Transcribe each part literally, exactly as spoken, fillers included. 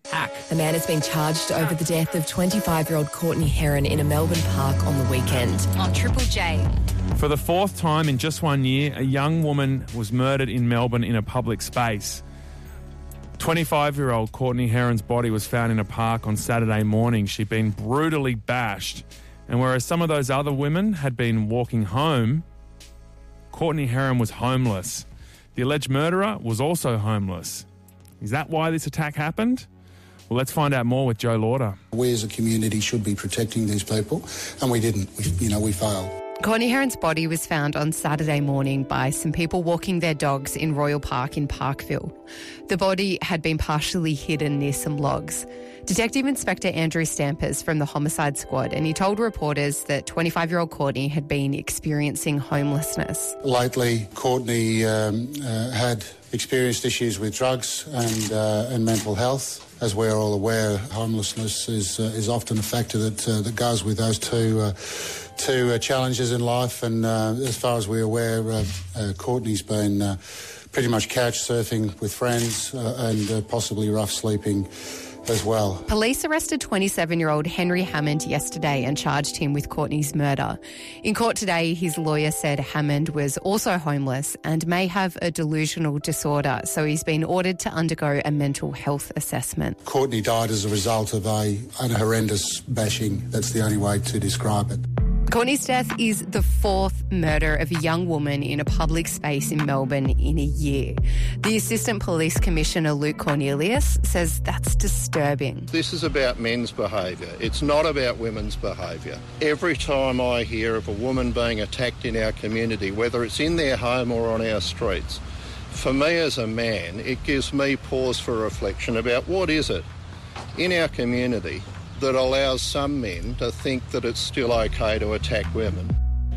Hack. A man has been charged over the death of twenty-five-year-old Courtney Heron in a Melbourne park on the weekend. On Triple J. For the fourth time in just one year, a young woman was murdered in Melbourne in a public space. twenty-five-year-old Courtney Heron's body was found in a park on Saturday morning. She'd been brutally bashed. And whereas some of those other women had been walking home, Courtney Heron was homeless. The alleged murderer was also homeless. Is that why this attack happened? Well, let's find out more with Joe Lauder. We as a community should be protecting these people, and we didn't. We, you know, we failed. Courtney Heron's body was found on Saturday morning by some people walking their dogs in Royal Park in Parkville. The body had been partially hidden near some logs. Detective Inspector Andrew Stampers from the Homicide Squad, and he told reporters that twenty-five-year-old Courtney had been experiencing homelessness. Lately, Courtney um, uh, had experienced issues with drugs and uh, and mental health. As we're all aware, homelessness is uh, is often a factor that uh, that goes with those two uh, two uh, challenges in life. And uh, as far as we're aware, uh, uh, Courtney's been uh, pretty much couch surfing with friends uh, and uh, possibly rough sleeping as well. Police arrested twenty-seven-year-old Henry Hammond yesterday and charged him with Courtney's murder. In court today, his lawyer said Hammond was also homeless and may have a delusional disorder, so he's been ordered to undergo a mental health assessment. Courtney died as a result of a, a horrendous bashing. That's the only way to describe it. Courtney's death is the fourth murder of a young woman in a public space in Melbourne in a year. The Assistant Police Commissioner Luke Cornelius says that's disturbing. This is about men's behaviour. It's not about women's behaviour. Every time I hear of a woman being attacked in our community, whether it's in their home or on our streets, for me as a man, it gives me pause for reflection about what is it in our community that allows some men to think that it's still okay to attack women.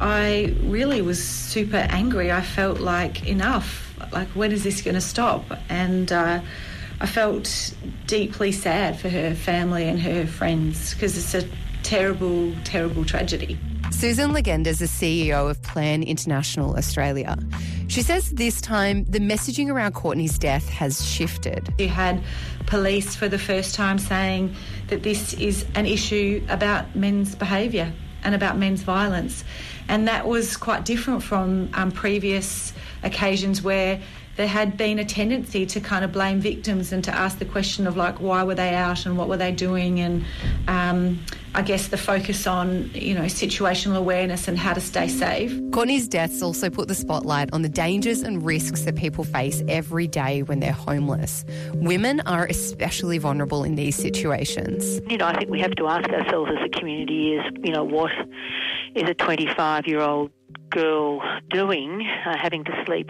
I really was super angry. I felt like enough, like when is this going to stop? And uh, I felt deeply sad for her family and her friends because it's a terrible, terrible tragedy. Susan Legenda is the C E O of Plan International Australia. She says this time the messaging around Courtney's death has shifted. You had police for the first time saying that this is an issue about men's behaviour and about men's violence. And that was quite different from um, previous occasions where there had been a tendency to kind of blame victims and to ask the question of, like, why were they out and what were they doing? And um, I guess the focus on, you know, situational awareness and how to stay safe. Courtney's deaths also put the spotlight on the dangers and risks that people face every day when they're homeless. Women are especially vulnerable in these situations. You know, I think we have to ask ourselves as a community is, you know, what is a twenty-five-year-old girl doing, uh, having to sleep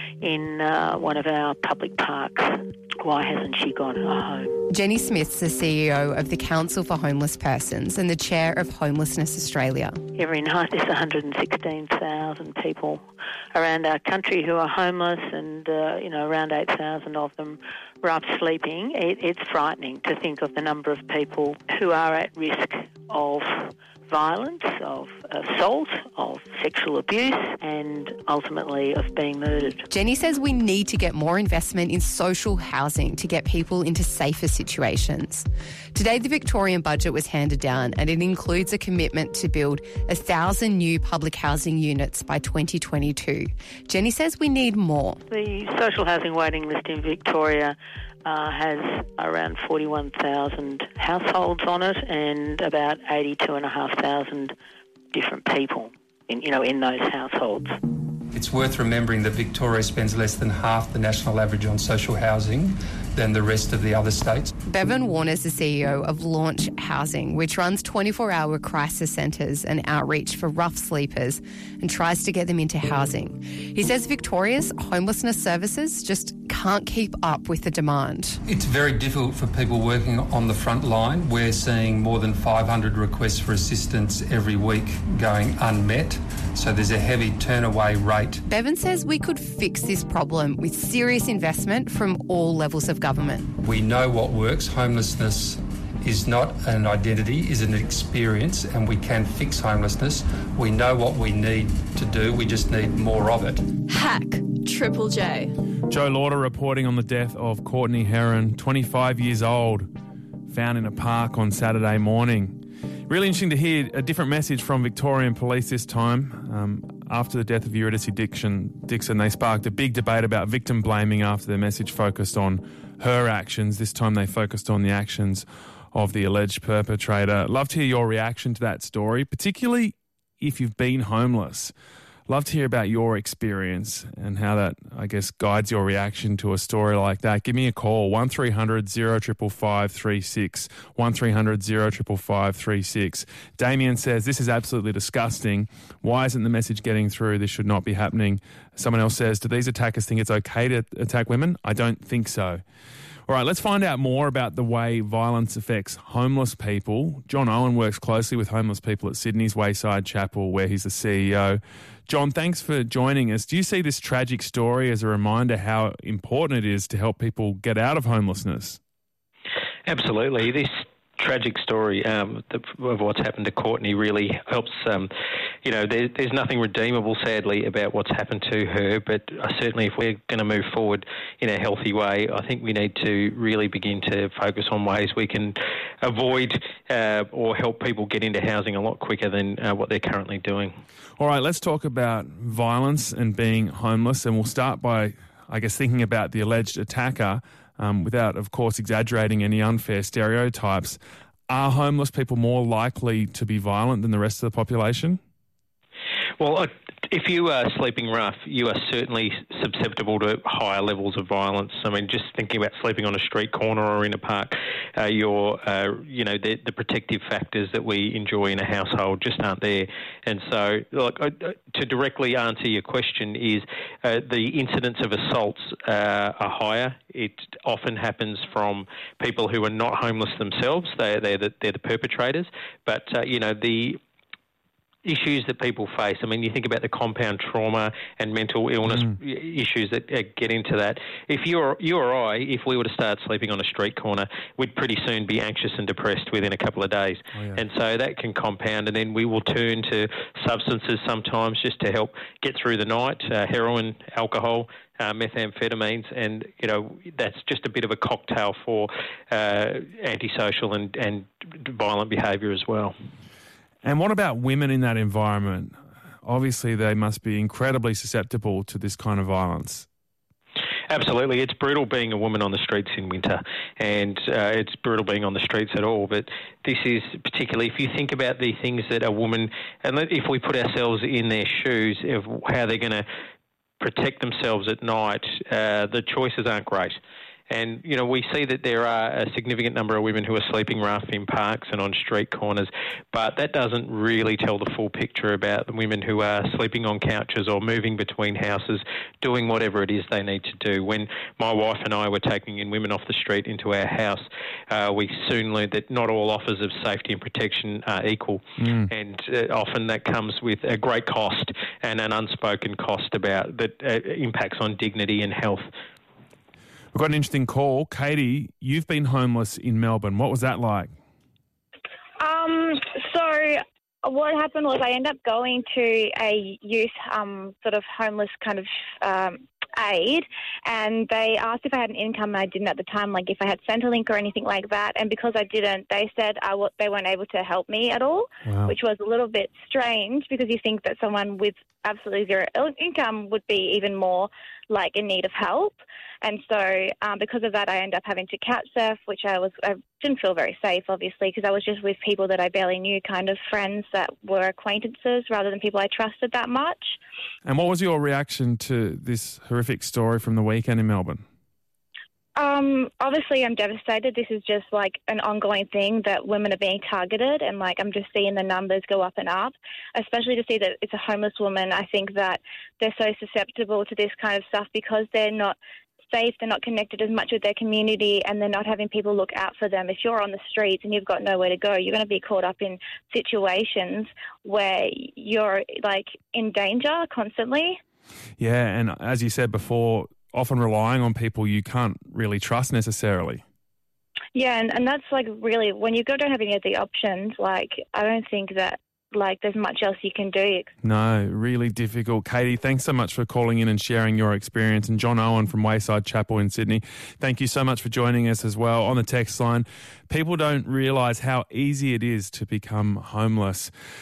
in uh, one of our public parks? Why hasn't she gone home? Jenny Smith's the C E O of the Council for Homeless Persons and the chair of Homelessness Australia. Every night there's one hundred sixteen thousand people around our country who are homeless, and uh, you know, around eight thousand of them rough sleeping. It, it's frightening to think of the number of people who are at risk of violence, of assault, of sexual abuse, and ultimately of being murdered. Jenny says we need to get more investment in social housing to get people into safer situations. Today, the Victorian budget was handed down, and it includes a commitment to build a thousand new public housing units by twenty twenty-two. Jenny says we need more. The social housing waiting list in Victoria Uh, has around forty-one thousand households on it and about eighty-two thousand five hundred different people in, you know, in those households. It's worth remembering that Victoria spends less than half the national average on social housing than the rest of the other states. Bevan Warner's the C E O of Launch Housing, which runs twenty-four hour crisis centres and outreach for rough sleepers and tries to get them into housing. He says Victoria's homelessness services just can't keep up with the demand. It's very difficult for people working on the front line. We're seeing more than five hundred requests for assistance every week going unmet, so there's a heavy turnaway rate. Bevan says we could fix this problem with serious investment from all levels of government. We know what works. Homelessness is not an identity, is an experience, and we can fix homelessness. We know what we need to do, we just need more of it. Hack Triple J. Joe Lauder reporting on the death of Courtney Heron, twenty-five years old. found in a park on Saturday morning. Really interesting to hear a different message from Victorian Police this time. Um, after the death of Eurydice Dixon, Dixon, they sparked a big debate about victim blaming after their message focused on her actions. This time they focused on the actions of the alleged perpetrator. Love to hear your reaction to that story, particularly if you've been homeless. Love to hear about your experience and how that, I guess, guides your reaction to a story like that. Give me a call, one three hundred, zero five five three six, one three hundred, zero five five three six. Damien says, this is absolutely disgusting. Why isn't the message getting through? This should not be happening. Someone else says, do these attackers think it's okay to attack women? I don't think so. All right, let's find out more about the way violence affects homeless people. John Owen works closely with homeless people at Sydney's Wayside Chapel, where he's the C E O. John, thanks for joining us. Do you see this tragic story as a reminder how important it is to help people get out of homelessness? Absolutely. This tragic story um, of what's happened to Courtney really helps. Um, you know, there, there's nothing redeemable, sadly, about what's happened to her, but certainly if we're going to move forward in a healthy way, I think we need to really begin to focus on ways we can avoid uh, or help people get into housing a lot quicker than uh, what they're currently doing. All right, let's talk about violence and being homeless, and we'll start by, I guess, thinking about the alleged attacker. Um, without, of course, exaggerating any unfair stereotypes. Are homeless people more likely to be violent than the rest of the population? Well, if you are sleeping rough, you are certainly susceptible to higher levels of violence. I mean, just thinking about sleeping on a street corner or in a park, uh, your, uh, you know, the, the protective factors that we enjoy in a household just aren't there. And so, look, uh, to directly answer your question is uh, the incidence of assaults uh, are higher. It often happens from people who are not homeless themselves. They, they're, the, they're the perpetrators. But, uh, you know, the issues that people face. I mean, you think about the compound trauma and mental illness mm. issues that uh, get into that. If you or, you or I, if we were to start sleeping on a street corner, we'd pretty soon be anxious and depressed within a couple of days. Oh, yeah. And so that can compound, and then we will turn to substances sometimes just to help get through the night, uh, heroin, alcohol, Uh, methamphetamines, and you know that's just a bit of a cocktail for uh, antisocial and, and violent behaviour as well. And what about women in that environment? Obviously, they must be incredibly susceptible to this kind of violence. Absolutely. It's brutal being a woman on the streets in winter, and uh, it's brutal being on the streets at all. But this is particularly, if you think about the things that a woman, and if we put ourselves in their shoes of how they're going to protect themselves at night, uh, the choices aren't great. And, you know, we see that there are a significant number of women who are sleeping rough in parks and on street corners, but that doesn't really tell the full picture about the women who are sleeping on couches or moving between houses, doing whatever it is they need to do. When my wife and I were taking in women off the street into our house, uh, we soon learned that not all offers of safety and protection are equal. Mm. And uh, often that comes with a great cost and an unspoken cost about that uh, impacts on dignity and health. We've got an interesting call. Katie, you've been homeless in Melbourne. What was that like? Um, so what happened was I ended up going to a youth um, sort of homeless kind of um, aid, and they asked if I had an income, and I didn't at the time, like if I had Centrelink or anything like that. And because I didn't, they said I w- they weren't able to help me at all, wow. which was a little bit strange because you think that someone with absolutely zero income would be even more like in need of help. And so um, because of that, I ended up having to couch surf, which I was I didn't feel very safe, obviously, because I was just with people that I barely knew, kind of friends that were acquaintances rather than people I trusted that much. And what was your reaction to this horrific story from the weekend in Melbourne? Um, obviously, I'm devastated. This is just like an ongoing thing that women are being targeted, and like I'm just seeing the numbers go up and up, especially to see that it's a homeless woman. I think that they're so susceptible to this kind of stuff because they're not safe, they're not connected as much with their community, and they're not having people look out for them. If you're on the streets and you've got nowhere to go, you're going to be caught up in situations where you're like in danger constantly. Yeah, and as you said before, often relying on people you can't really trust necessarily. Yeah, and, and that's like really, when you go don't have any of the options, like I don't think that like there's much else you can do. No, really difficult. Katie, thanks so much for calling in and sharing your experience. And John Owen from Wayside Chapel in Sydney, thank you so much for joining us as well on the text line. People don't realise how easy it is to become homeless.